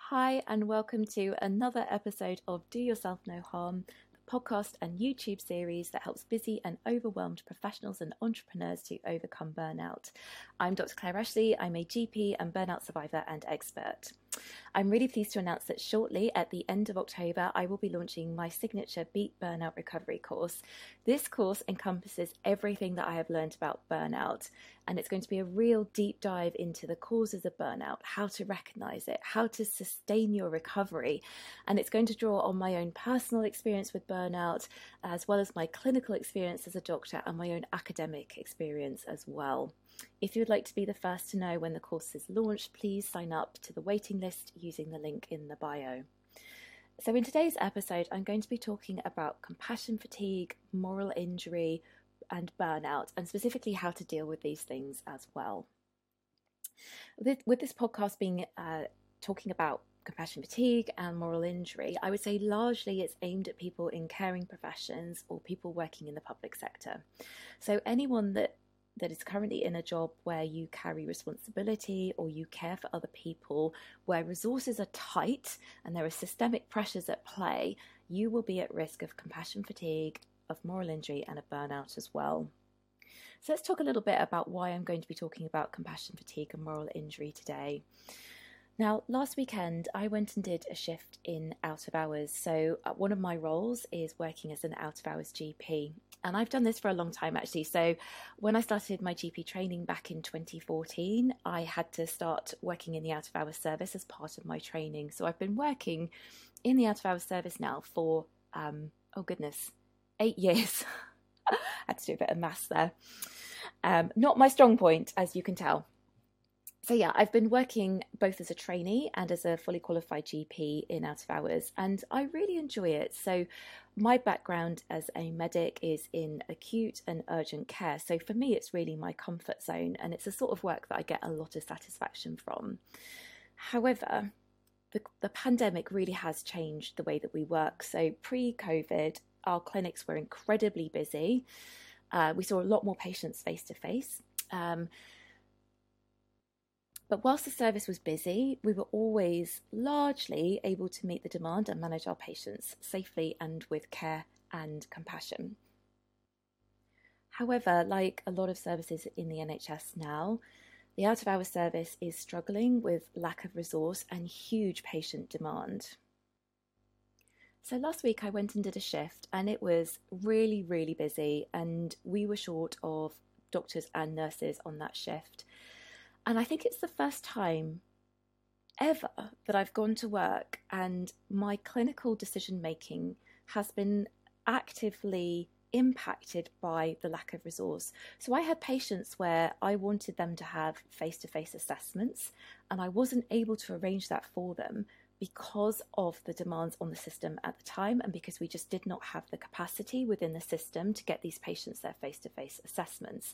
Hi, and welcome to another episode of Do Yourself No Harm, the podcast and YouTube series that helps busy and overwhelmed professionals and entrepreneurs to overcome burnout. I'm Dr. Claire Ashley. I'm a GP and burnout survivor and expert. I'm really pleased to announce that shortly, at the end of October, I will be launching my signature Beat Burnout Recovery course. This course encompasses everything that I have learned about burnout, and it's going to be a real deep dive into the causes of burnout, how to recognize it, how to sustain your recovery, and it's going to draw on my own personal experience with burnout, as well as my clinical experience as a doctor and my own academic experience as well. If you would like to be the first to know when the course is launched, please sign up to the waiting list using the link in the bio. So in today's episode, I'm going to be talking about compassion fatigue, moral injury, and burnout, and specifically how to deal with these things as well. With this podcast being talking about compassion fatigue and moral injury, I would say largely it's aimed at people in caring professions or people working in the public sector. So anyone that is currently in a job where you carry responsibility or you care for other people, where resources are tight and there are systemic pressures at play, you will be at risk of compassion fatigue, of moral injury, and of burnout as well. So let's talk a little bit about why I'm going to be talking about compassion fatigue and moral injury today. Now, last weekend, I went and did a shift in out of hours. So one of my roles is working as an out of hours GP. And I've done this for a long time, actually. So when I started my GP training back in 2014, I had to start working in the out of hours service as part of my training. So I've been working in the out of hours service now for, 8 years. I had to do a bit of maths there. Not my strong point, as you can tell. So yeah, I've been working both as a trainee and as a fully qualified GP in out of hours, and I really enjoy it. So my background as a medic is in acute and urgent care. So for me, it's really my comfort zone, and it's a sort of work that I get a lot of satisfaction from. However, the pandemic really has changed the way that we work. So pre-COVID, our clinics were incredibly busy. We saw a lot more patients face to face. But whilst the service was busy, we were always largely able to meet the demand and manage our patients safely and with care and compassion. However, like a lot of services in the NHS now, the out-of-hours service is struggling with lack of resource and huge patient demand. So last week I went and did a shift, and it was really, really busy, and we were short of doctors and nurses on that shift. And I think it's the first time ever that I've gone to work and my clinical decision making has been actively impacted by the lack of resource. So I had patients where I wanted them to have face-to-face assessments, and I wasn't able to arrange that for them because of the demands on the system at the time, and because we just did not have the capacity within the system to get these patients their face-to-face assessments.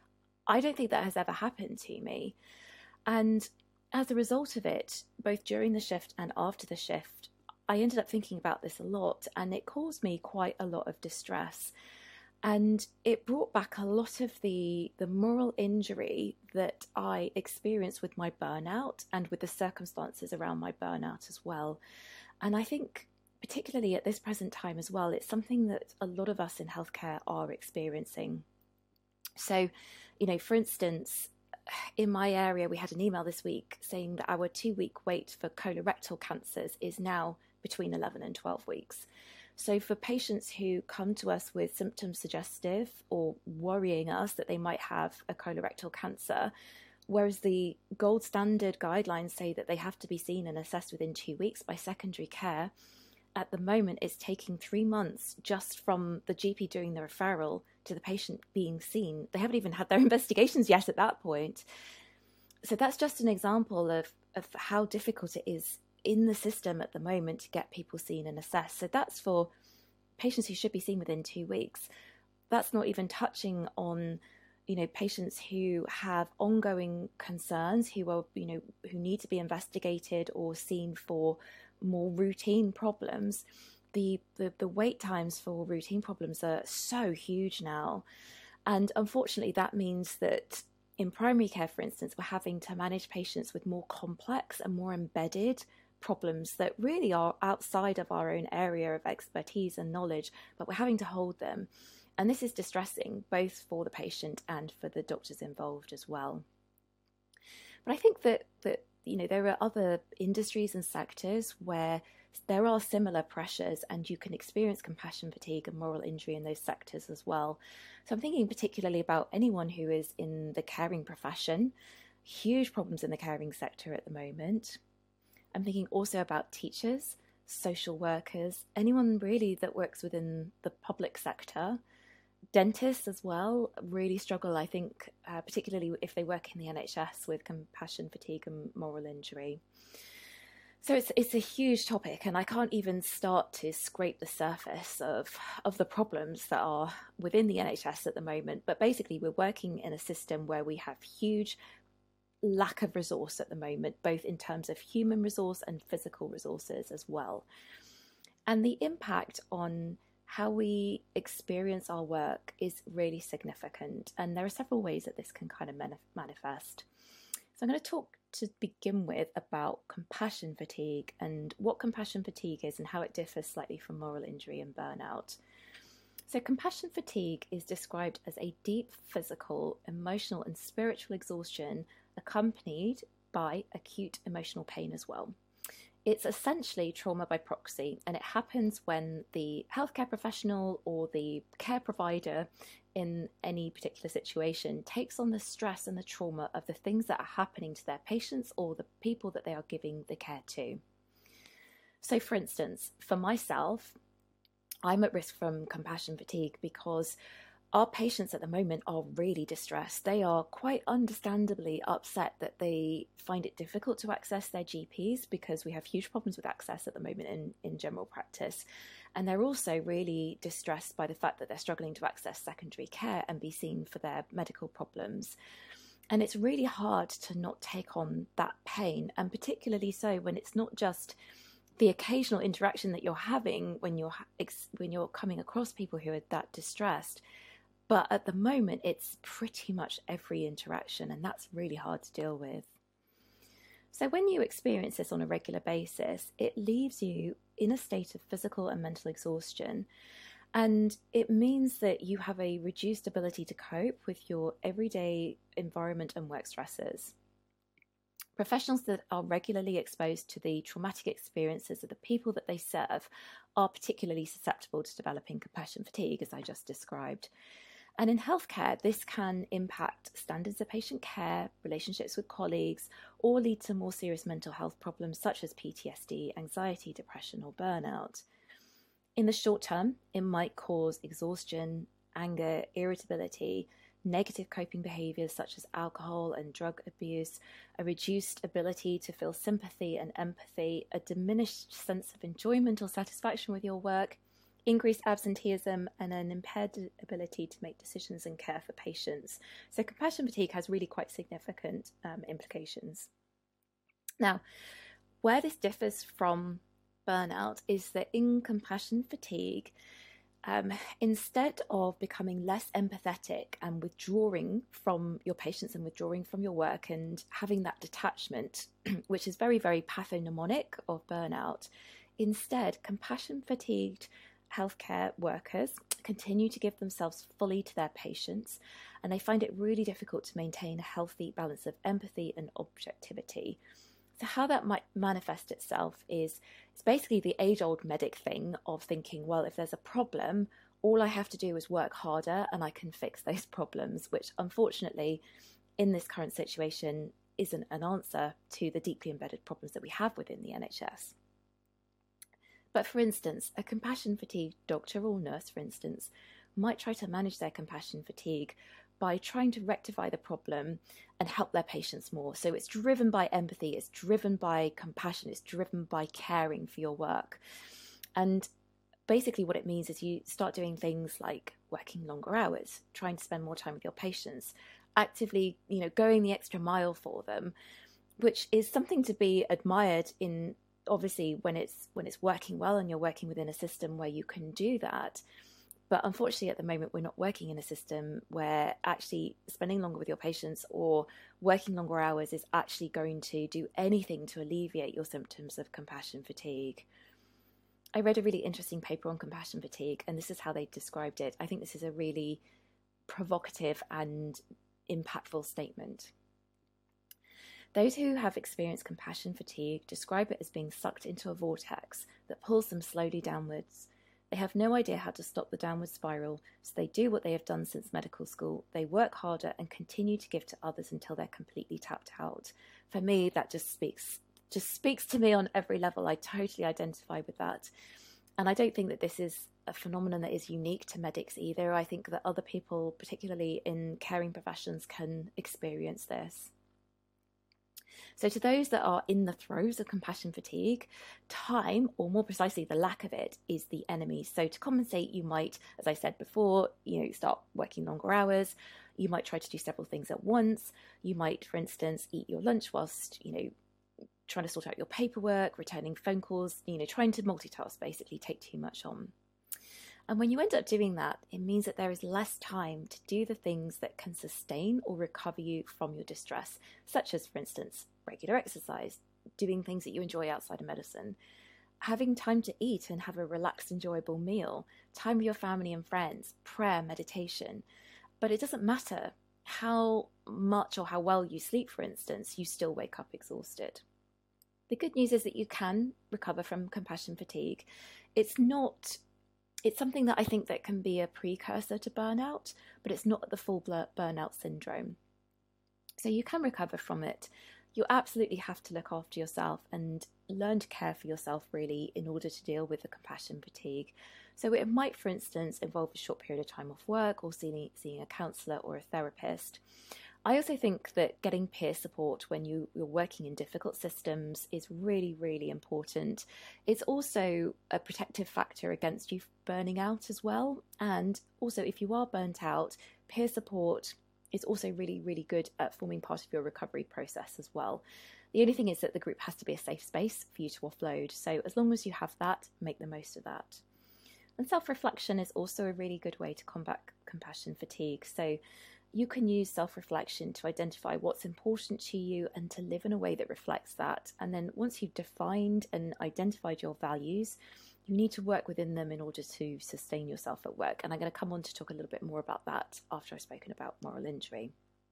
I don't think that has ever happened to me. And as a result of it, both during the shift and after the shift, I ended up thinking about this a lot, and it caused me quite a lot of distress. And it brought back a lot of the moral injury that I experienced with my burnout and with the circumstances around my burnout as well. And I think particularly at this present time as well, it's something that a lot of us in healthcare are experiencing. So, for instance, in my area, we had an email this week saying that our 2-week wait for colorectal cancers is now between 11 and 12 weeks. So for patients who come to us with symptoms suggestive or worrying us that they might have a colorectal cancer, whereas the gold standard guidelines say that they have to be seen and assessed within 2 weeks by secondary care, at the moment it's taking 3 months just from the GP doing the referral to the patient being seen. They haven't even had their investigations yet at that point. So that's just an example of how difficult it is in the system at the moment to get people seen and assessed. So that's for patients who should be seen within 2 weeks. That's not even touching on, patients who have ongoing concerns, who are, who need to be investigated or seen for more routine problems. The wait times for routine problems are so huge now. And unfortunately, that means that in primary care, for instance, we're having to manage patients with more complex and more embedded problems that really are outside of our own area of expertise and knowledge, but we're having to hold them. And this is distressing, both for the patient and for the doctors involved as well. But I think that there are other industries and sectors where there are similar pressures, and you can experience compassion fatigue and moral injury in those sectors as well. So I'm thinking particularly about anyone who is in the caring profession. Huge problems in the caring sector at the moment. I'm thinking also about teachers, social workers, anyone really that works within the public sector. Dentists as well really struggle, I think, particularly if they work in the NHS, with compassion fatigue and moral injury. So it's a huge topic, and I can't even start to scrape the surface of the problems that are within the NHS at the moment. But basically, we're working in a system where we have huge lack of resource at the moment, both in terms of human resource and physical resources as well. And the impact on how we experience our work is really significant. And there are several ways that this can kind of manifest. So I'm going to talk to begin with about compassion fatigue and what compassion fatigue is and how it differs slightly from moral injury and burnout. So compassion fatigue is described as a deep physical, emotional, and spiritual exhaustion accompanied by acute emotional pain as well. It's essentially trauma by proxy, and it happens when the healthcare professional or the care provider in any particular situation takes on the stress and the trauma of the things that are happening to their patients or the people that they are giving the care to. So, for instance, for myself, I'm at risk from compassion fatigue because our patients at the moment are really distressed. They are quite understandably upset that they find it difficult to access their GPs because we have huge problems with access at the moment in general practice. And they're also really distressed by the fact that they're struggling to access secondary care and be seen for their medical problems. And it's really hard to not take on that pain, and particularly so when it's not just the occasional interaction that you're having when you're coming across people who are that distressed. But at the moment, it's pretty much every interaction, and that's really hard to deal with. So when you experience this on a regular basis, it leaves you in a state of physical and mental exhaustion, and it means that you have a reduced ability to cope with your everyday environment and work stresses. Professionals that are regularly exposed to the traumatic experiences of the people that they serve are particularly susceptible to developing compassion fatigue, as I just described. And in healthcare, this can impact standards of patient care, relationships with colleagues, or lead to more serious mental health problems such as PTSD, anxiety, depression, or burnout. In the short term, it might cause exhaustion, anger, irritability, negative coping behaviours such as alcohol and drug abuse, a reduced ability to feel sympathy and empathy, a diminished sense of enjoyment or satisfaction with your work, increased absenteeism, and an impaired ability to make decisions and care for patients. So compassion fatigue has really quite significant implications. Now, where this differs from burnout is that in compassion fatigue, instead of becoming less empathetic and withdrawing from your patients and withdrawing from your work and having that detachment, which is very, very pathognomonic of burnout, instead, compassion fatigued healthcare workers continue to give themselves fully to their patients, and they find it really difficult to maintain a healthy balance of empathy and objectivity. So how that might manifest itself is it's basically the age-old medic thing of thinking, well, if there's a problem, all I have to do is work harder and I can fix those problems, which unfortunately in this current situation isn't an answer to the deeply embedded problems that we have within the NHS. But for instance, a compassion fatigue doctor or nurse, for instance, might try to manage their compassion fatigue by trying to rectify the problem and help their patients more. So it's driven by empathy, it's driven by compassion, it's driven by caring for your work. And basically what it means is you start doing things like working longer hours, trying to spend more time with your patients, actively, going the extra mile for them, which is something to be admired in, obviously, when it's working well and you're working within a system where you can do that. But unfortunately, at the moment, we're not working in a system where actually spending longer with your patients or working longer hours is actually going to do anything to alleviate your symptoms of compassion fatigue. I read a really interesting paper on compassion fatigue, and this is how they described it. I think this is a really provocative and impactful statement. Those who have experienced compassion fatigue describe it as being sucked into a vortex that pulls them slowly downwards. They have no idea how to stop the downward spiral, so they do what they have done since medical school. They work harder and continue to give to others until they're completely tapped out. For me, that just speaks to me on every level. I totally identify with that. And I don't think that this is a phenomenon that is unique to medics either. I think that other people, particularly in caring professions, can experience this. So to those that are in the throes of compassion fatigue, time, or more precisely the lack of it, is the enemy. So to compensate, you might, as I said before, start working longer hours. You might try to do several things at once. You might, for instance, eat your lunch whilst, trying to sort out your paperwork, returning phone calls, trying to multitask, basically take too much on. And when you end up doing that, it means that there is less time to do the things that can sustain or recover you from your distress, such as, for instance, regular exercise, doing things that you enjoy outside of medicine, having time to eat and have a relaxed, enjoyable meal, time with your family and friends, prayer, meditation. But it doesn't matter how much or how well you sleep, for instance, you still wake up exhausted. The good news is that you can recover from compassion fatigue. It's something that I think that can be a precursor to burnout, but it's not the full burnout syndrome. So you can recover from it. You absolutely have to look after yourself and learn to care for yourself, really, in order to deal with the compassion fatigue. So it might, for instance, involve a short period of time off work or seeing a counsellor or a therapist. I also think that getting peer support when you're working in difficult systems is really, really important. It's also a protective factor against you burning out as well. And also, if you are burnt out, peer support is also really, really good at forming part of your recovery process as well. The only thing is that the group has to be a safe space for you to offload. So as long as you have that, make the most of that. And self-reflection is also a really good way to combat compassion fatigue. So you can use self-reflection to identify what's important to you and to live in a way that reflects that. And then once you've defined and identified your values, you need to work within them in order to sustain yourself at work. And I'm going to come on to talk a little bit more about that after I've spoken about moral injury.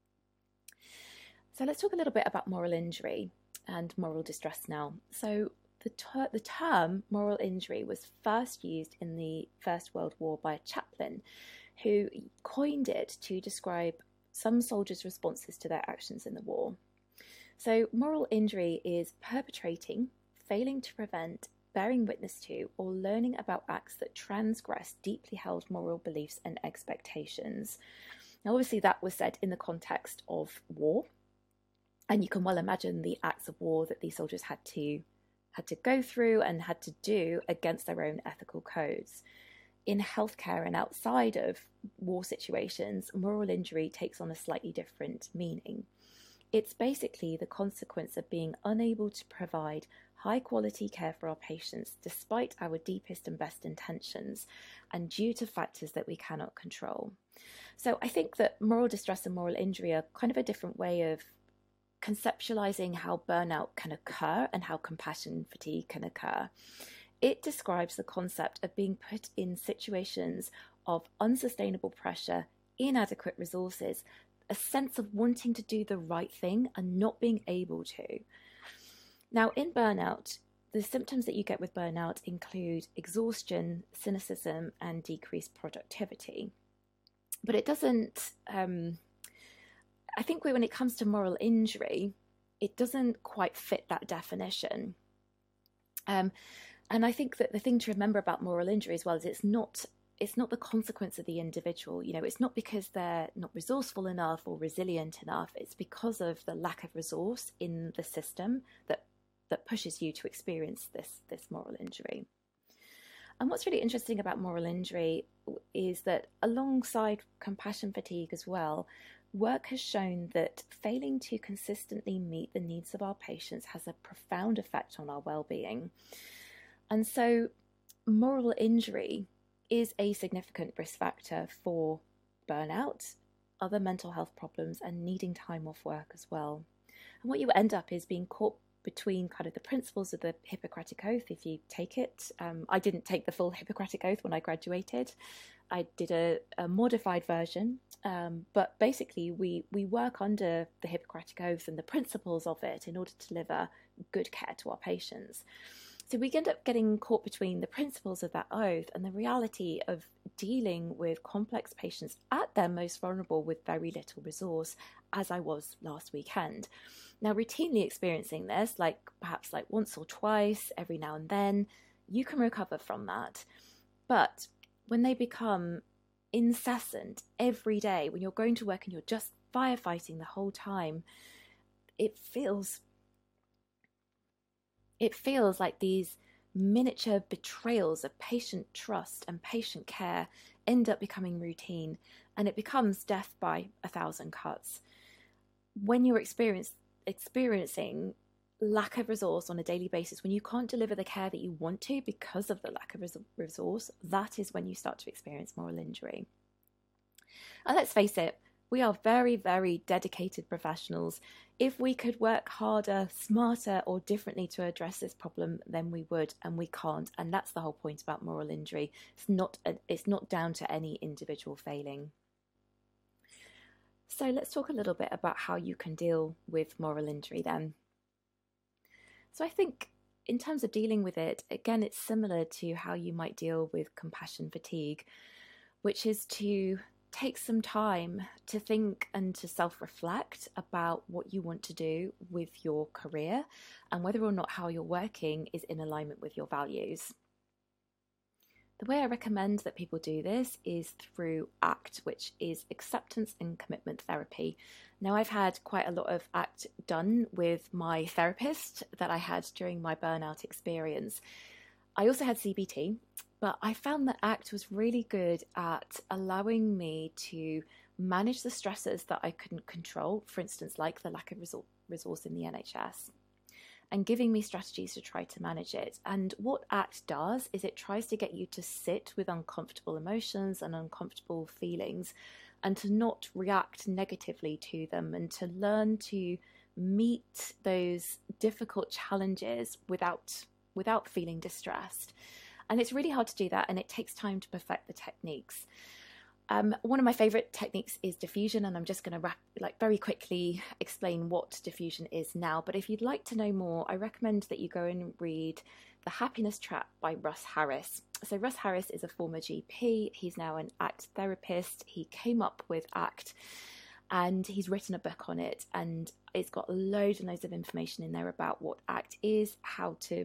So let's talk a little bit about moral injury and moral distress now. So the term moral injury was first used in the First World War by a chaplain who coined it to describe some soldiers' responses to their actions in the war. So moral injury is perpetrating, failing to prevent, bearing witness to, or learning about acts that transgress deeply held moral beliefs and expectations. Now, obviously, that was said in the context of war, and you can well imagine the acts of war that these soldiers had to go through and had to do against their own ethical codes. In healthcare and outside of war situations, moral injury takes on a slightly different meaning. It's basically the consequence of being unable to provide high quality care for our patients despite our deepest and best intentions and due to factors that we cannot control. So I think that moral distress and moral injury are kind of a different way of conceptualizing how burnout can occur and how compassion fatigue can occur. It describes the concept of being put in situations of unsustainable pressure, inadequate resources, a sense of wanting to do the right thing and not being able to. Now, in burnout, the symptoms that you get with burnout include exhaustion, cynicism, and decreased productivity. But it doesn't, I think when it comes to moral injury, it doesn't quite fit that definition. And I think that the thing to remember about moral injury as well is it's not the consequence of the individual. It's not because they're not resourceful enough or resilient enough. It's because of the lack of resource in the system that pushes you to experience this moral injury. And what's really interesting about moral injury is that alongside compassion fatigue as well, work has shown that failing to consistently meet the needs of our patients has a profound effect on our well-being. And so moral injury is a significant risk factor for burnout, other mental health problems, and needing time off work as well. And what you end up is being caught between kind of the principles of the Hippocratic Oath if you take it. I didn't take the full Hippocratic Oath when I graduated. I did a modified version, but basically we work under the Hippocratic Oath and the principles of it in order to deliver good care to our patients. So we end up getting caught between the principles of that oath and the reality of dealing with complex patients at their most vulnerable with very little resource, as I was last weekend. Now, routinely experiencing this, perhaps once or twice, every now and then, you can recover from that. But when they become incessant every day, when you're going to work and you're just firefighting the whole time, it feels like these miniature betrayals of patient trust and patient care end up becoming routine, and it becomes death by 1,000 cuts. When you're experiencing lack of resource on a daily basis, when you can't deliver the care that you want to because of the lack of resource, that is when you start to experience moral injury. And let's face it, we are very, very dedicated professionals. If we could work harder, smarter, or differently to address this problem, then we would, and we can't. And that's the whole point about moral injury. It's not down to any individual failing. So let's talk a little bit about how you can deal with moral injury then. So I think in terms of dealing with it, again, it's similar to how you might deal with compassion fatigue, which is to take some time to think and to self-reflect about what you want to do with your career and whether or not how you're working is in alignment with your values. The way I recommend that people do this is through ACT, which is acceptance and commitment therapy. Now, I've had quite a lot of ACT done with my therapist that I had during my burnout experience. I also had CBT, but I found that ACT was really good at allowing me to manage the stresses that I couldn't control, for instance, like the lack of resource in the NHS, and giving me strategies to try to manage it. And what ACT does is it tries to get you to sit with uncomfortable emotions and uncomfortable feelings and to not react negatively to them, and to learn to meet those difficult challenges without feeling distressed. And it's really hard to do that, and it takes time to perfect the techniques. One of my favorite techniques is diffusion, and I'm just going to very quickly explain what diffusion is now. But if you'd like to know more, I recommend that you go and read The Happiness Trap by Russ Harris. So Russ Harris is a former GP. He's now an ACT therapist. He came up with ACT, and he's written a book on it, and it's got loads and loads of information in there about what ACT is, how to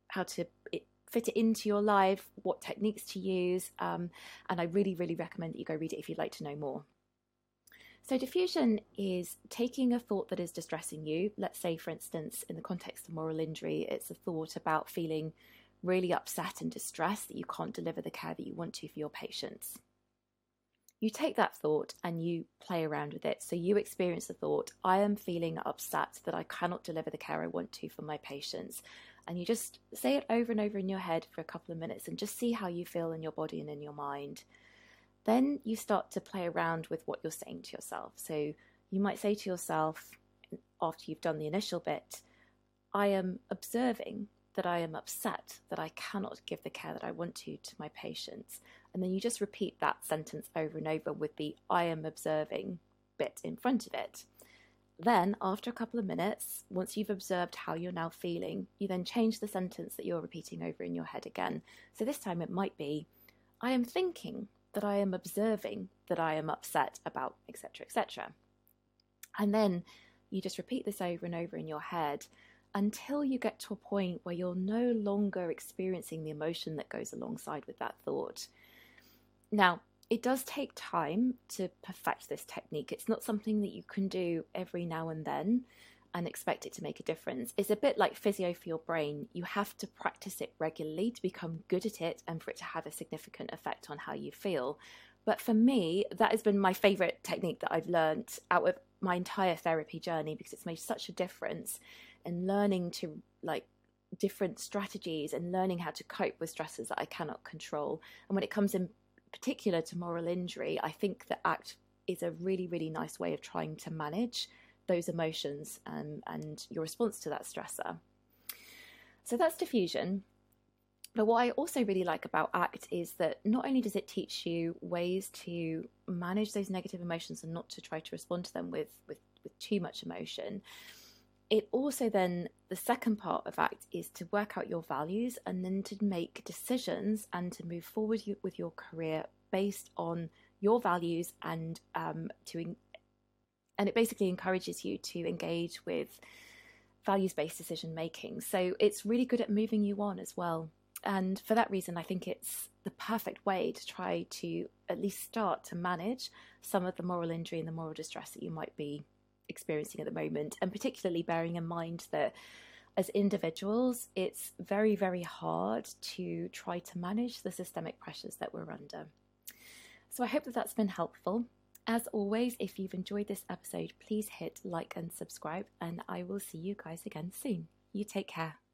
fit it into your life, what techniques to use, and I really, really recommend that you go read it if you'd like to know more. So diffusion is taking a thought that is distressing you. Let's say, for instance, in the context of moral injury, it's a thought about feeling really upset and distressed that you can't deliver the care that you want to for your patients. You take that thought and you play around with it. So you experience the thought, I am feeling upset that I cannot deliver the care I want to for my patients. And you just say it over and over in your head for a couple of minutes and just see how you feel in your body and in your mind. Then you start to play around with what you're saying to yourself. So you might say to yourself, after you've done the initial bit, I am observing that I am upset that I cannot give the care that I want to my patients. And then you just repeat that sentence over and over with the I am observing bit in front of it. Then, after a couple of minutes, once you've observed how you're now feeling, you then change the sentence that you're repeating over in your head again. So this time it might be, I am thinking that I am observing that I am upset about, etc., etc. And then you just repeat this over and over in your head until you get to a point where you're no longer experiencing the emotion that goes alongside with that thought. Now, it does take time to perfect this technique. It's not something that you can do every now and then and expect it to make a difference. It's a bit like physio for your brain. You have to practice it regularly to become good at it and for it to have a significant effect on how you feel. But for me, that has been my favorite technique that I've learned out of my entire therapy journey, because it's made such a difference in learning to different strategies and learning how to cope with stresses that I cannot control. And when it comes in particular to moral injury, I think the ACT is a really, really nice way of trying to manage those emotions and your response to that stressor. So that's diffusion. But what I also really like about ACT is that not only does it teach you ways to manage those negative emotions and not to try to respond to them with too much emotion, it also then, the second part of ACT is to work out your values and then to make decisions and to move forward with your career based on your values, and it basically encourages you to engage with values-based decision making. So it's really good at moving you on as well. And for that reason, I think it's the perfect way to try to at least start to manage some of the moral injury and the moral distress that you might be experiencing at the moment, and particularly bearing in mind that as individuals, it's very, very hard to try to manage the systemic pressures that we're under. So I hope that that's been helpful. As always, if you've enjoyed this episode, please hit like and subscribe, and I will see you guys again soon. You take care.